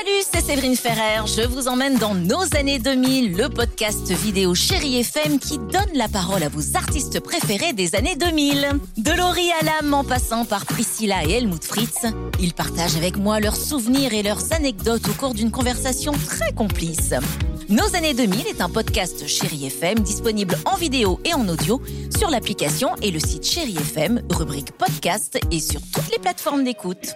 Salut, c'est Séverine Ferrer. Je vous emmène dans nos années 2000, le podcast vidéo Chérie FM qui donne la parole à vos artistes préférés des années 2000. De Laurie Hallam en passant par Priscilla et Helmut Fritz, ils partagent avec moi leurs souvenirs et leurs anecdotes au cours d'une conversation très complice. Nos années 2000 est un podcast Chérie FM disponible en vidéo et en audio sur l'application et le site Chérie FM, rubrique podcast et sur toutes les plateformes d'écoute.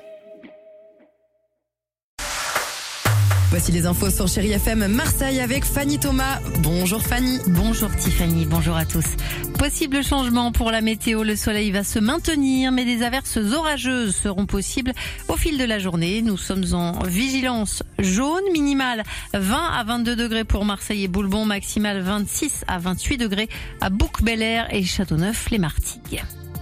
Voici les infos sur Chérie FM Marseille avec Fanny Thomas. Bonjour Fanny. Bonjour Tiffany, bonjour à tous. Possible changement pour la météo, le soleil va se maintenir, mais des averses orageuses seront possibles au fil de la journée. Nous sommes en vigilance jaune, minimale 20 à 22 degrés pour Marseille et Boulbon, maximale 26 à 28 degrés à Bouc-Bel-Air et Châteauneuf-les-Martigues.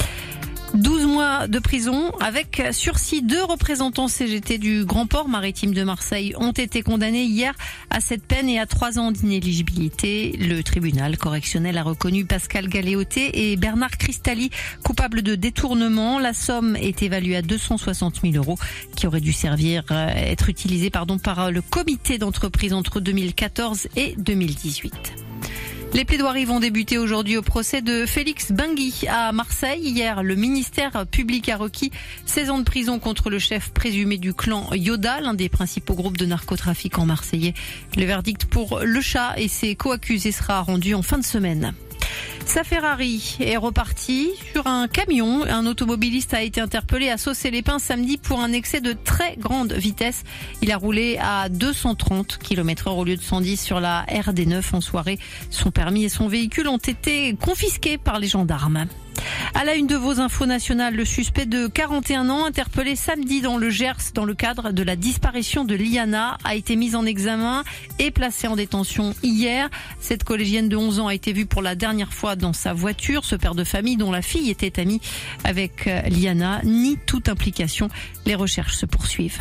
12 mois de prison avec sursis. 2 représentants CGT du Grand Port Maritime de Marseille ont été condamnés hier à cette peine et à 3 ans d'inéligibilité. Le tribunal correctionnel a reconnu Pascal Galéoté et Bernard Cristalli coupables de détournement. La somme est évaluée à 260 000 € qui aurait dû être utilisée par le comité d'entreprise entre 2014 et 2018. Les plaidoiries vont débuter aujourd'hui au procès de Félix Bengui à Marseille. Hier, le ministère public a requis 16 ans de prison contre le chef présumé du clan Yoda, l'un des principaux groupes de narcotrafiquants marseillais. Le verdict pour le chat et ses co-accusés sera rendu en fin de semaine. Sa Ferrari est repartie sur un camion. Un automobiliste a été interpellé à Saucé-les-Pins samedi pour un excès de très grande vitesse. Il a roulé à 230 km/h au lieu de 110 sur la RD9 en soirée. Son permis et son véhicule ont été confisqués par les gendarmes. À la une de vos infos nationales, le suspect de 41 ans interpellé samedi dans le Gers dans le cadre de la disparition de Liana a été mis en examen et placé en détention hier. Cette collégienne de 11 ans a été vue pour la dernière fois dans sa voiture. Ce père de famille dont la fille était amie avec Liana nie toute implication. Les recherches se poursuivent.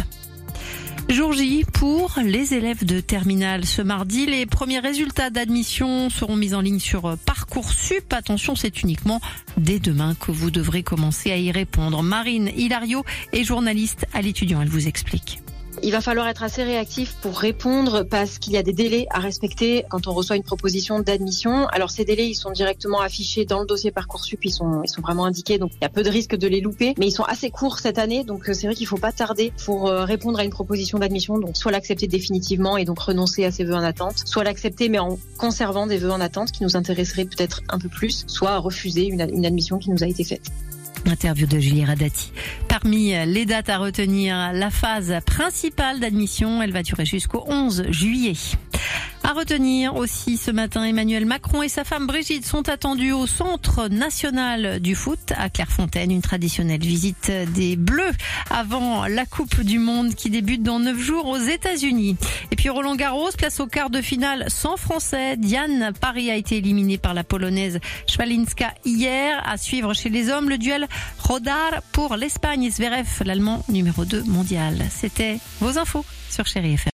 Jour J pour les élèves de terminale. Ce mardi, les premiers résultats d'admission seront mis en ligne sur Parcoursup. Attention, c'est uniquement dès demain que vous devrez commencer à y répondre. Marine Hilario est journaliste à l'Étudiant. Elle vous explique. Il va falloir être assez réactif pour répondre parce qu'il y a des délais à respecter quand on reçoit une proposition d'admission. Alors ces délais, ils sont directement affichés dans le dossier Parcoursup, ils sont vraiment indiqués, donc il y a peu de risque de les louper. Mais ils sont assez courts cette année, donc c'est vrai qu'il faut pas tarder pour répondre à une proposition d'admission. Donc soit l'accepter définitivement et donc renoncer à ses vœux en attente, soit l'accepter mais en conservant des vœux en attente qui nous intéresseraient peut-être un peu plus, soit refuser une admission qui nous a été faite. Interview de Julie Radati. Parmi les dates à retenir, la phase principale d'admission, elle va durer jusqu'au 11 juillet. À retenir aussi ce matin, Emmanuel Macron et sa femme Brigitte sont attendus au Centre national du foot à Clairefontaine. Une traditionnelle visite des Bleus avant la Coupe du Monde qui débute dans 9 jours aux États-Unis. Et puis Roland Garros, place au quart de finale sans Français. Diane Paris a été éliminée par la Polonaise Szwalinska hier. À suivre chez les hommes, le duel Rodar pour l'Espagne et Zverev, l'Allemand numéro 2 mondial. C'était vos infos sur Chérie FM.